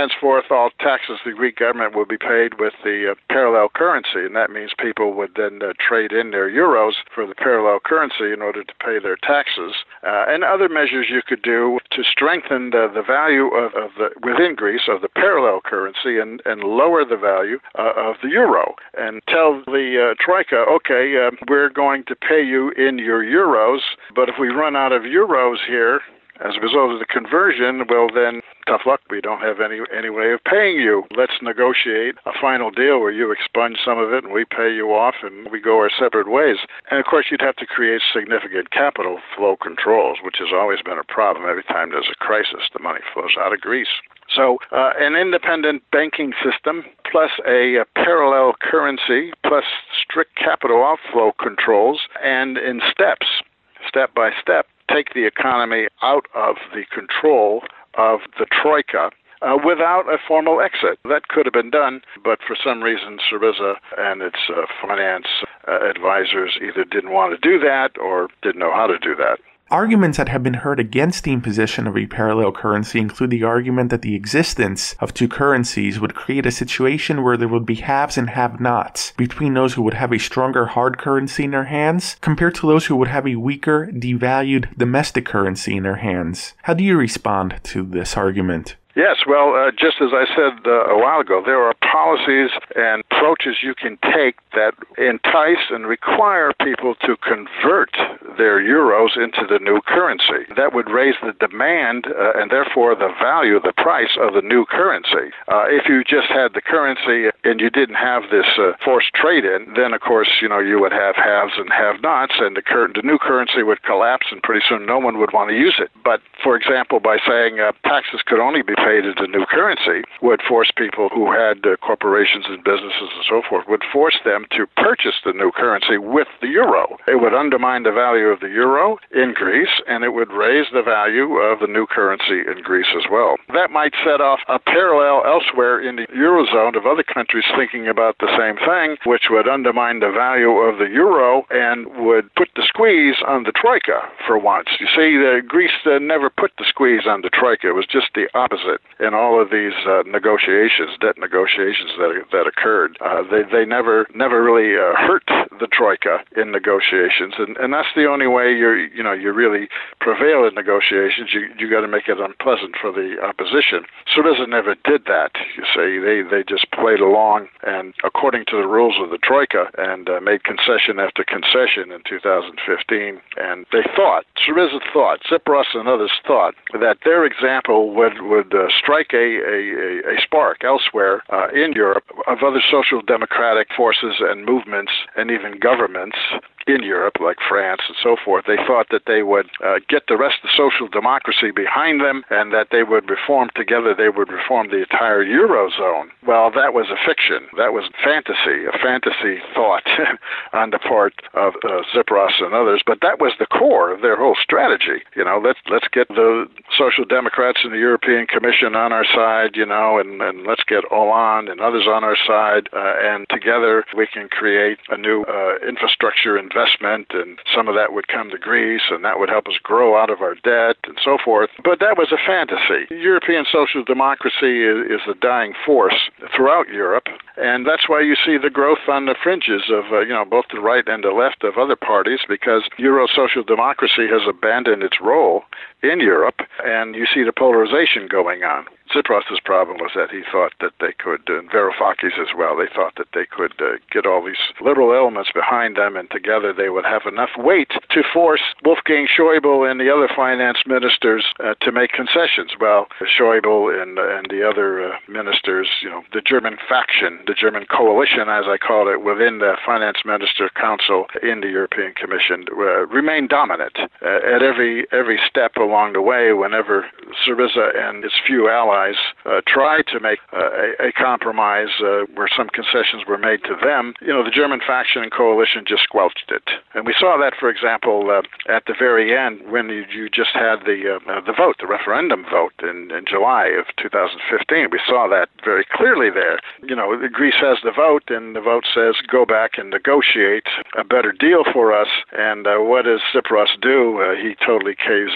henceforth all taxes the Greek government would be paid with the uh, parallel currency, and that means people would then uh, trade in their euros for the parallel currency in order to pay their taxes, uh, and other measures you could do to strengthen the, the value of, of the within Greece of the parallel currency and, and lower the value uh, of the euro, and tell the uh, Troika, okay, uh, we're going to pay you in your euros, but if we run out of euros here as a result of the conversion, well then, tough luck, we don't have any any way of paying you. Let's negotiate a final deal where you expunge some of it and we pay you off and we go our separate ways. And of course, you'd have to create significant capital flow controls, which has always been a problem. Every time there's a crisis, the money flows out of Greece. So uh, an independent banking system plus a, a parallel currency plus strict capital outflow controls, and in steps, step by step, take the economy out of the control of the Troika uh, without a formal exit. That could have been done, but for some reason Syriza and its uh, finance uh, advisors either didn't want to do that or didn't know how to do that. Arguments that have been heard against the imposition of a parallel currency include the argument that the existence of two currencies would create a situation where there would be haves and have-nots between those who would have a stronger hard currency in their hands compared to those who would have a weaker, devalued domestic currency in their hands. How do you respond to this argument? Yes, well, uh, just as I said uh, a while ago, there are policies and approaches you can take that entice and require people to convert their euros into the new currency. That would raise the demand uh, and therefore the value, the price of the new currency. Uh, if you just had the currency and you didn't have this uh, forced trade-in, then of course, you know, you would have haves and have-nots, and the, cur- the new currency would collapse, and pretty soon no one would want to use it. But, for example, by saying uh, taxes could only be paid as a new currency, would force people who had uh, corporations and businesses and so forth, would force them to purchase the new currency with the euro. It would undermine the value of the euro in Greece, and it would raise the value of the new currency in Greece as well. That might set off a parallel elsewhere in the eurozone of other countries thinking about the same thing, which would undermine the value of the euro and would put the squeeze on the Troika for once. You see, the Greece uh, never put the squeeze on the Troika. It was just the opposite in all of these uh, negotiations, debt negotiations that that occurred. Uh, they they never never really uh, hurt the Troika in negotiations, and, and that's the only way you you know you really prevail in negotiations. You you got to make it unpleasant for the opposition. Syriza never did that. You see, they they just played along and according to the rules of the Troika and uh, made concession after concession in two thousand fifteen. And they thought, Syriza thought, Tsipras and others thought that their example would would uh, strike a, a, a spark elsewhere uh, in Europe of other social democratic forces and movements and even governments in Europe, like France and so forth. They thought that they would uh, get the rest of social democracy behind them and that they would reform together, they would reform the entire Eurozone. Well, that was a fiction. That was fantasy, a fantasy thought on the part of uh, Tsipras and others. But that was the core of their whole strategy. You know, let's let's get the Social Democrats in the European Commission on our side, you know, and, and let's get Hollande and others on our side, uh, and together we can create a new uh, infrastructure and investment, and some of that would come to Greece, and that would help us grow out of our debt, and so forth. But that was a fantasy. European social democracy is, is a dying force throughout Europe, and that's why you see the growth on the fringes of, uh, you know, both the right and the left of other parties, because Euro social democracy has abandoned its role in Europe, and you see the polarization going on. Tsipras' problem was that he thought that they could, and Varoufakis as well, they thought that they could uh, get all these liberal elements behind them, and together they would have enough weight to force Wolfgang Schäuble and the other finance ministers uh, to make concessions. Well, Schäuble and, uh, and the other uh, ministers, you know, the German faction, the German coalition, as I call it, within the Finance Minister Council in the European Commission, uh, remained dominant uh, at every every step along the way. Whenever Syriza and his few allies Uh, tried to make uh, a, a compromise uh, where some concessions were made to them, you know, the German faction and coalition just squelched it. And we saw that, for example, uh, at the very end when you, you just had the uh, uh, the vote, the referendum vote in, in July of two thousand fifteen. We saw that very clearly there. You know, Greece has the vote, and the vote says go back and negotiate a better deal for us. And uh, what does Tsipras do? Uh, he totally caves in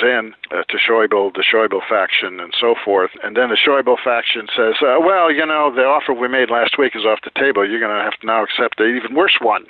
uh, to Schäuble, the Schäuble faction, and so forth. And then the Schäuble faction says, uh, well, you know, the offer we made last week is off the table. You're going to have to now accept an even worse one.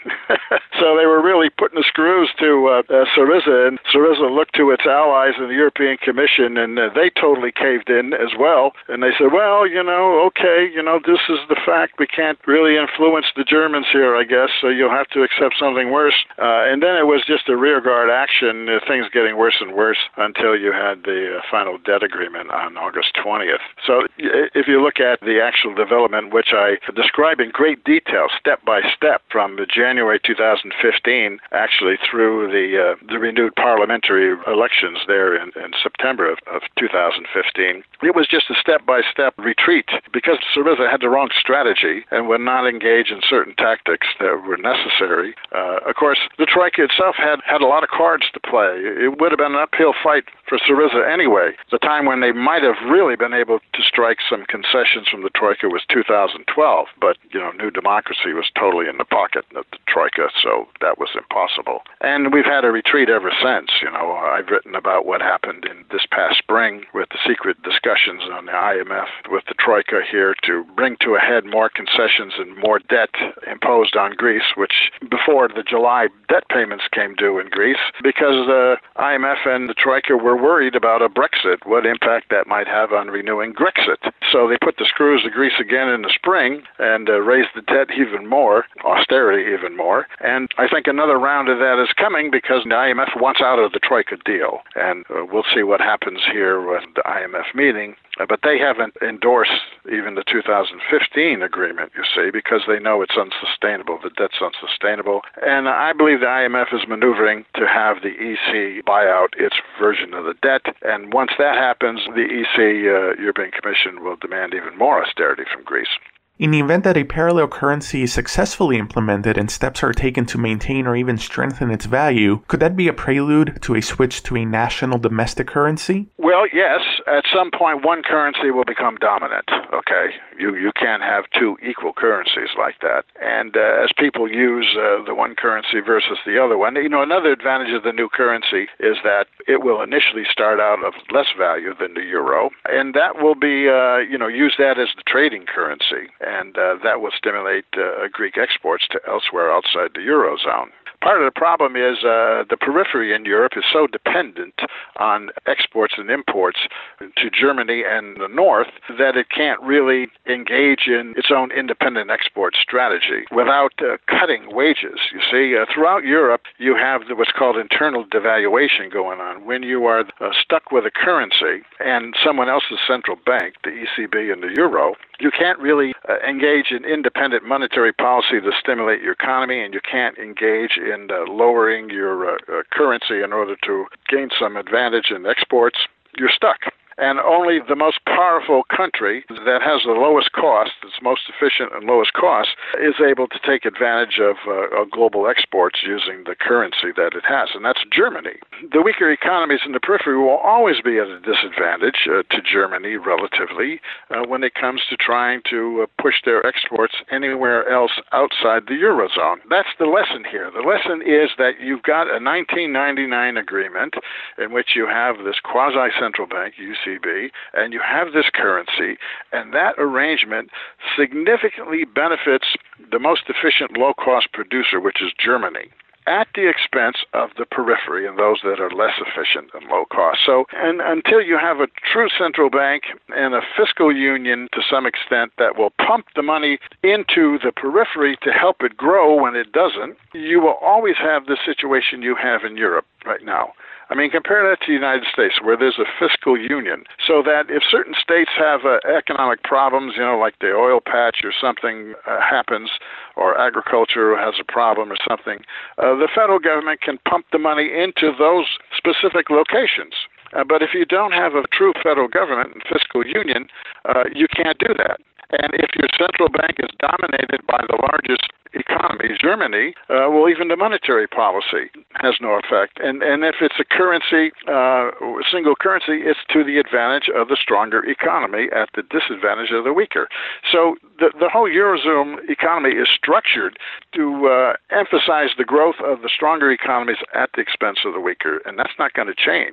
So they were really putting the screws to uh, uh, Syriza, and Syriza looked to its allies in the European Commission, and uh, they totally caved in as well. And they said, well, you know, okay, you know, this is the fact. We can't really influence the Germans here, I guess, so you'll have to accept something worse. Uh, and then it was just a rearguard action, uh, things getting worse and worse until you had the uh, final debt agreement on August twentieth. So if you look at the actual development, which I describe in great detail, step by step, from January two thousand fifteen, actually through the uh, the renewed parliamentary elections there in, in September of, of two thousand fifteen, it was just a step-by-step retreat because Syriza had the wrong strategy and would not engage in certain tactics that were necessary. Uh, of course, the Troika itself had, had a lot of cards to play. It would have been an uphill fight for Syriza anyway. The time when they might have really been able to strike some concessions from the Troika was two thousand twelve, but, you know, New Democracy was totally in the pocket of the Troika, so that was impossible. And we've had a retreat ever since. You know, I've written about what happened in this past spring with the secret discussions on the I M F with the Troika here to bring to a head more concessions and more debt imposed on Greece, which before the July debt payments came due in Greece, because the I M F and the Troika were worried about a Brexit, what impact that might have on renewing Grexit. So they put the screws to Greece again in the spring and uh, raised the debt even more, austerity even more. And I think another round of that is coming because the I M F wants out of the Troika deal. And uh, we'll see what happens here with the I M F meeting. Uh, but they haven't endorsed even the two thousand fifteen agreement, you see, because they know it's unsustainable. The debt's unsustainable. And I believe the I M F is maneuvering to have the E C buy out its version of the debt. And once that happens, the E C, uh, European Commission, will demand even more austerity from Greece. In the event that a parallel currency is successfully implemented and steps are taken to maintain or even strengthen its value, could that be a prelude to a switch to a national domestic currency? Well, yes. At some point, one currency will become dominant, okay? You you can't have two equal currencies like that. And uh, as people use uh, the one currency versus the other one, you know, another advantage of the new currency is that it will initially start out of less value than the euro, and that will be, uh, you know, use that as the trading currency. And uh, that will stimulate uh, Greek exports to elsewhere outside the Eurozone. Part of the problem is uh, the periphery in Europe is so dependent on exports and imports to Germany and the North that it can't really engage in its own independent export strategy without uh, cutting wages. You see, uh, throughout Europe, you have the, what's called internal devaluation going on. When you are uh, stuck with a currency and someone else's central bank, the E C B and the euro, you can't really uh, engage in independent monetary policy to stimulate your economy, and you can't engage in uh, lowering your uh, uh, currency in order to gain some advantage in exports. You're stuck. And only the most powerful country that has the lowest cost, that's most efficient and lowest cost, is able to take advantage of, uh, of global exports using the currency that it has, and that's Germany. The weaker economies in the periphery will always be at a disadvantage uh, to Germany relatively uh, when it comes to trying to uh, push their exports anywhere else outside the Eurozone. That's the lesson here. The lesson is that you've got a nineteen ninety-nine agreement in which you have this quasi-central bank, U C B, and you have this currency, and that arrangement significantly benefits the most efficient low-cost producer, which is Germany, at the expense of the periphery and those that are less efficient and low cost. So, and until you have a true central bank and a fiscal union to some extent that will pump the money into the periphery to help it grow when it doesn't, you will always have the situation you have in Europe right now. I mean, compare that to the United States, where there's a fiscal union, so that if certain states have uh, economic problems, you know, like the oil patch or something uh, happens, or agriculture has a problem or something, uh, the federal government can pump the money into those specific locations. Uh, but if you don't have a true federal government and fiscal union, uh, you can't do that. And if your central bank is dominated by the largest economy, Germany, uh, well, even the monetary policy has no effect. And and if it's a currency, uh, a single currency, it's to the advantage of the stronger economy at the disadvantage of the weaker. So the, the whole Eurozone economy is structured to uh, emphasize the growth of the stronger economies at the expense of the weaker, and that's not going to change.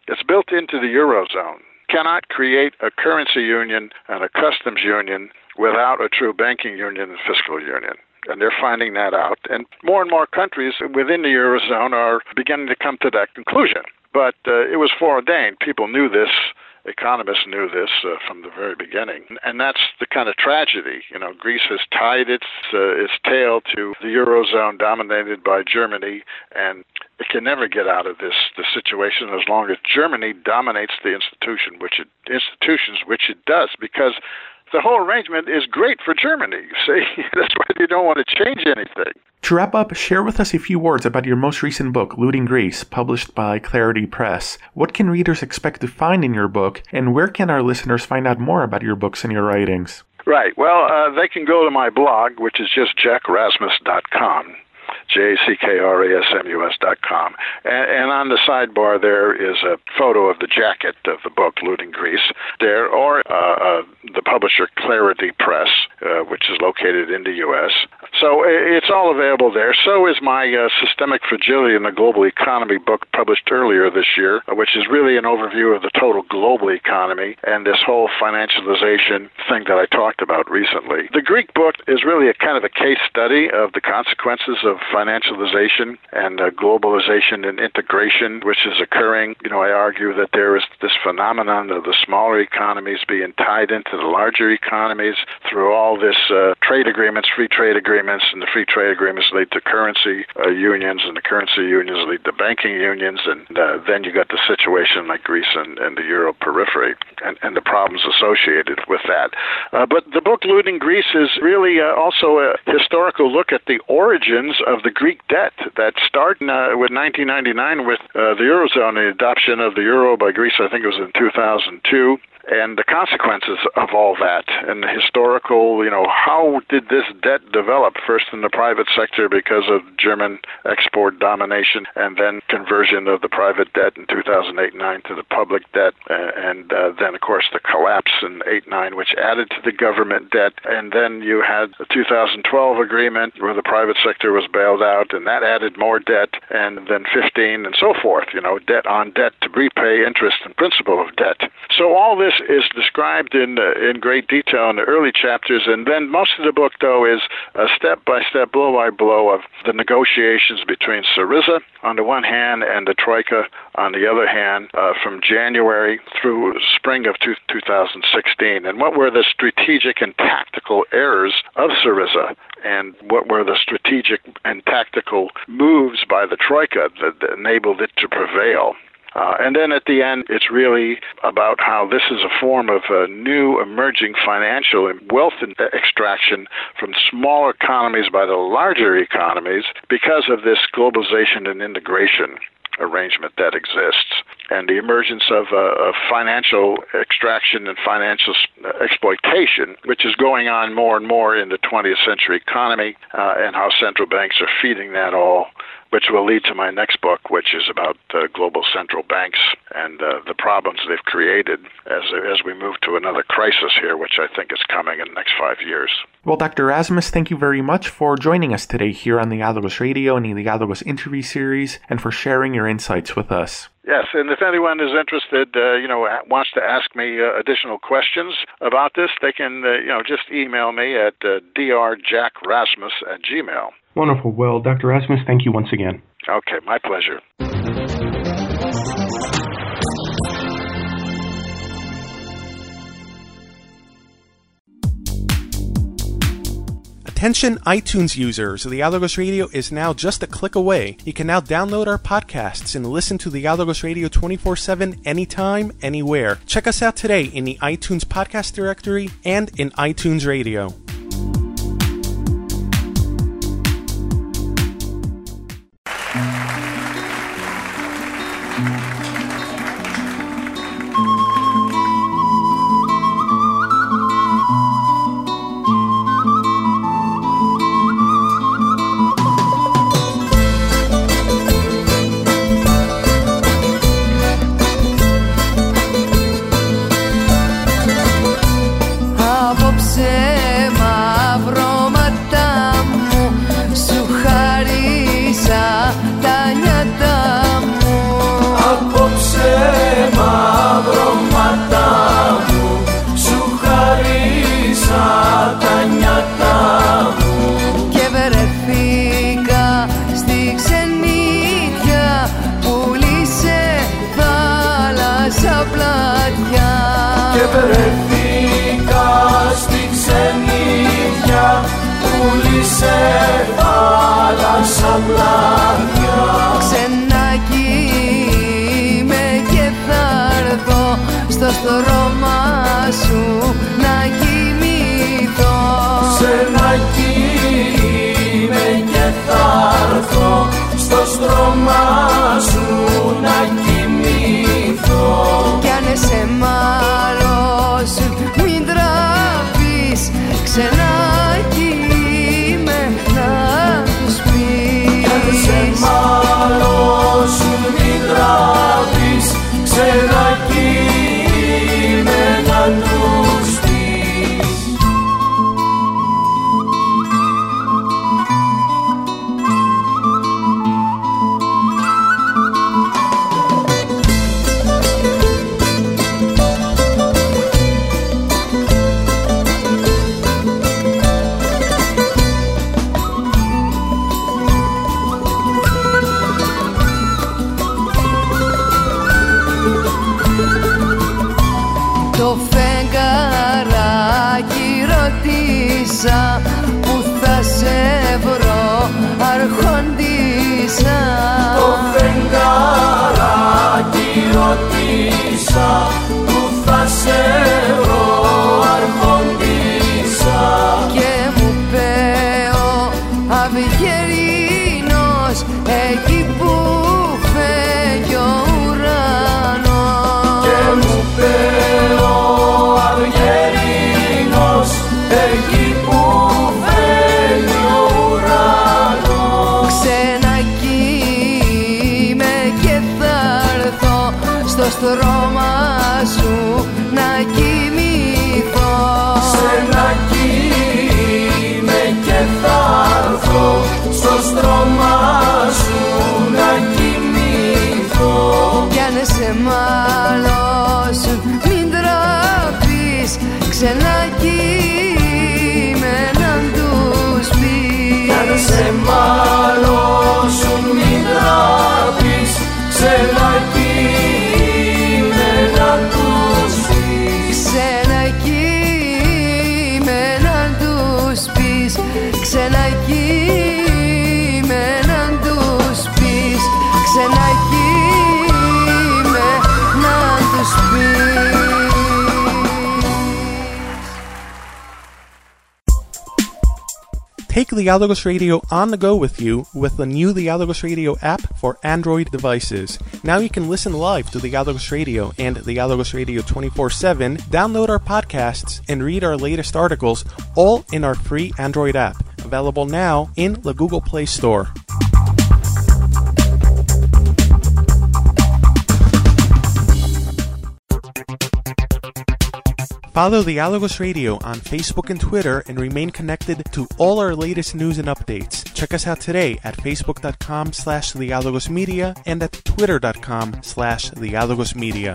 It's built into the Eurozone. Cannot create a currency union and a customs union without a true banking union and fiscal union. And they're finding that out. And more and more countries within the Eurozone are beginning to come to that conclusion. But uh, it was foreordained. People knew this. Economists knew this uh, from the very beginning. And that's the kind of tragedy. You know, Greece has tied its, uh, its tail to the Eurozone dominated by Germany, and it can never get out of this the situation as long as Germany dominates the institution, which it, institutions, which it does, because the whole arrangement is great for Germany. You see, that's why you don't want to change anything. To wrap up, share with us a few words about your most recent book, Looting Greece, published by Clarity Press. What can readers expect to find in your book, and where can our listeners find out more about your books and your writings? Right. Well, uh, they can go to my blog, which is just jack rasmus dot com. J A C K R A S M U S dot com. And, and on the sidebar there is a photo of the jacket of the book, Looting Greece, there, or uh, uh, the publisher Clarity Press, uh, which is located in the U S. So it's all available there. So is my uh, Systemic Fragility in the Global Economy book published earlier this year, which is really an overview of the total global economy and this whole financialization thing that I talked about recently. The Greek book is really a kind of a case study of the consequences of financialization and uh, globalization and integration, which is occurring. You know, I argue that there is this phenomenon of the smaller economies being tied into the larger economies through all this uh, trade agreements, free trade agreements, and the free trade agreements lead to currency uh, unions, and the currency unions lead to banking unions, and uh, then you got the situation like Greece and, and the Euro periphery and, and the problems associated with that. Uh, but the book Looting Greece is really uh, also a historical look at the origins of the Greek debt that started uh, with nineteen ninety-nine with uh, the Eurozone, the adoption of the euro by Greece. I think it was in two thousand two. And the consequences of all that, and the historical, you know, how did this debt develop? First in the private sector because of German export domination, and then conversion of the private debt in two thousand eight nine to the public debt, uh, and uh, then, of course, the collapse in eight nine, which added to the government debt. And then you had the two thousand twelve agreement where the private sector was bailed out, and that added more debt, and then fifteen and so forth, you know, debt on debt to repay interest and principal of debt. So all this is described in uh, in great detail in the early chapters, and then most of the book, though, is a step-by-step, blow-by-blow of the negotiations between Syriza on the one hand and the Troika on the other hand, uh, from January through spring of two thousand sixteen, and what were the strategic and tactical errors of Syriza, and what were the strategic and tactical moves by the Troika that, that enabled it to prevail. Uh, and then at the end, it's really about how this is a form of a new emerging financial and wealth extraction from smaller economies by the larger economies because of this globalization and integration arrangement that exists, and the emergence of uh, financial extraction and financial exploitation, which is going on more and more in the twentieth century economy, uh, and how central banks are feeding that all, which will lead to my next book, which is about uh, global central banks and uh, the problems they've created as as we move to another crisis here, which I think is coming in the next five years. Well, Doctor Rasmus, thank you very much for joining us today here on the Dialogos Radio and the Dialogos interview series, and for sharing your insights with us. Yes, and if anyone is interested, uh, you know, wants to ask me uh, additional questions about this, they can, uh, you know, just email me at uh, d r jack rasmus at gmail. Wonderful. Well, Doctor Rasmus, thank you once again. Okay, my pleasure. Attention iTunes users, the Dialogos Radio is now just a click away. You can now download our podcasts and listen to the Dialogos Radio twenty-four seven anytime, anywhere. Check us out today in the iTunes podcast directory and in iTunes Radio. Απόψε βρεθήκα στη ξενίδια, πούλησε θάλασσα πλάτια. Ξενάκι είμαι και θα έρθω στο στρώμα σου να κοιμηθώ. Ξενάκι είμαι και θα έρθω στο στρώμα σου να κοιμηθώ. Κι αν σε μάλωσουν μην τραβείς, ξενάκι είμαι να τους πεις. Κι αν σε μάλωσουν μην τραβείς, ξενάκι είμαι να τους πεις. Το φεγγαράκι ρωτήσα που θα σε βρω αρχοντήσα. Το φεγγαράκι ρωτήσα που θα σε βρω αρχοντήσα. Και μου πέω αυγερίνος εκεί που φεύγει ο ουρανός. Και μου πέω αυγερίνος εκεί που φεύγει ο ουρανός. Ξενάκι είμαι και θα έρθω στο στρώμα σου να κοιμηθώ. Ξενάκι είμαι και θα έρθω στο στρώμα σου να κοιμηθώ. Κι αν σε μάλωσουν μην τραβείς, ξενάκι είμαι να τους πεις. Κι αν σε μάλωσουν μην τραβείς, ξενάκι είμαι να τους πεις. Ξενάκι είμαι να τους πεις, ξενάκι είμαι να τους πεις, ξενάκι είμαι να τους πεις. Take Dialogos Radio on the go with you with the new Dialogos Radio app for Android devices. Now you can listen live to Dialogos Radio and Dialogos Radio twenty-four seven, download our podcasts, and read our latest articles, all in our free Android app, available now in the Google Play Store. Follow Dialogos Radio on Facebook and Twitter and remain connected to all our latest news and updates. Check us out today at facebook.com slash dialogosmedia and at twitter.com slash dialogosmedia.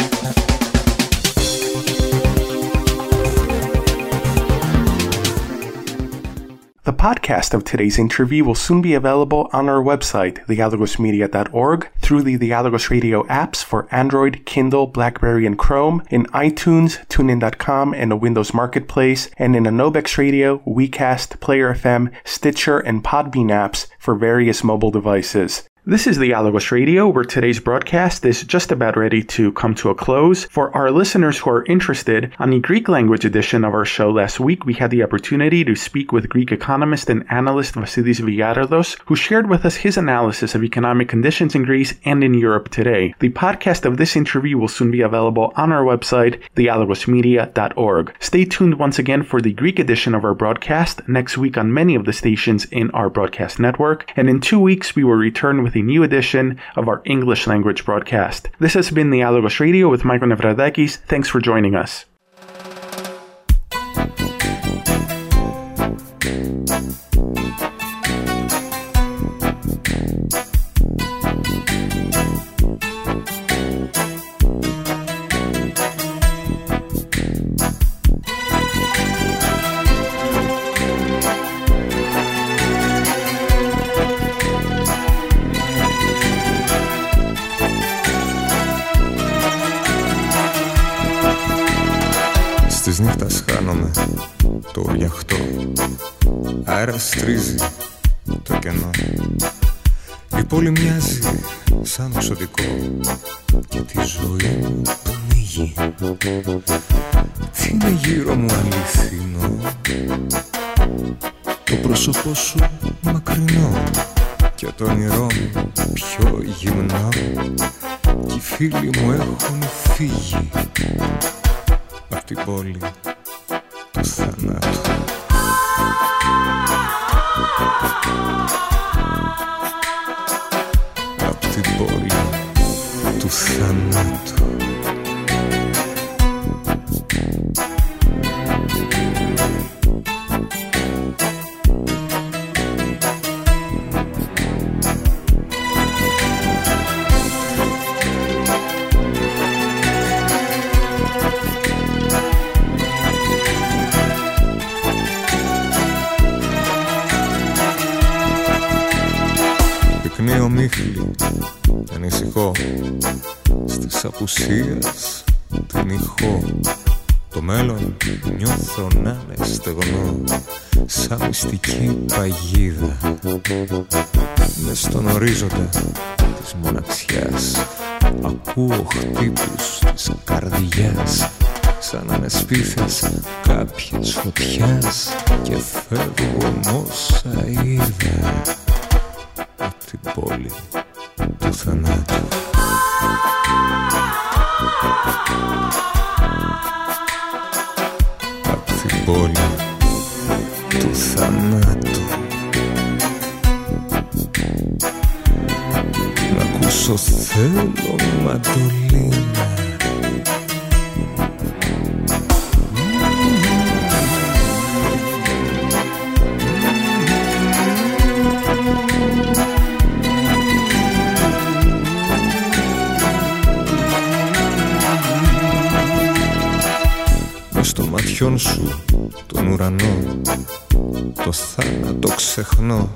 The podcast of today's interview will soon be available on our website, dialogosmedia dot org, through the Dialogos Radio apps for Android, Kindle, BlackBerry, and Chrome, in iTunes, tunein dot com, and the Windows Marketplace, and in Anobex Radio, WeCast, Player F M, Stitcher, and Podbean apps for various mobile devices. This is Dialogos Radio, where today's broadcast is just about ready to come to a close. For our listeners who are interested, on the Greek language edition of our show last week, we had the opportunity to speak with Greek economist and analyst Vasilis Viarados, who shared with us his analysis of economic conditions in Greece and in Europe today. The podcast of this interview will soon be available on our website, dialogosmedia dot org. Stay tuned once again for the Greek edition of our broadcast next week on many of the stations in our broadcast network, and in two weeks we will return with a new edition of our English language broadcast. This has been Dialogos Radio with Michael Nevradakis. Thanks for joining us. της νύχτας χάνομαι το ουριαχτό. Αέρας τρίζει το κενό. Η πόλη μοιάζει σαν εξωτικό και τη ζωή μου πνίγει. Τι είναι γύρω μου αληθινό, το πρόσωπό σου μακρινό και το όνειρό μου πιο γυμνό κι οι φίλοι μου έχουν φύγει απ' την πόλη του θανάτου. Απ' την πόλη του θανάτου. Πυκνή ομίχλη, ανησυχώ, στις απουσίες την ηχώ. Το μέλλον νιώθω να είναι στεγνό, σαν μυστική παγίδα. Μες στον ορίζοντα της μοναξιάς ακούω χτύπους της καρδιάς, σαν να είναι σπίθες κάποιας φωτιάς και φεύγω όσα είδα απ' την πόλη του θανάτου. Απ' την πόλη του θανάτου. Να ακούσω θέλω μαντολίνα. Στο ματιόν σου τον ουρανό το θάνατο ξεχνώ,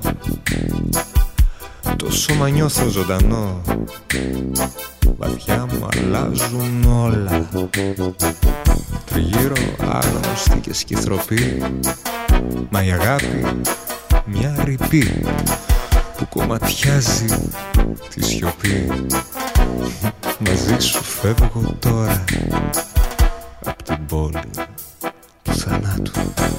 το σώμα νιώθω ζωντανό, βαθιά μου αλλάζουν όλα, τριγύρω άγνωστη και σκυθροπή, μα η αγάπη μια ρηπή που κομματιάζει τη σιωπή. Μαζί σου φεύγω τώρα απ' την πόλη του θανάτου.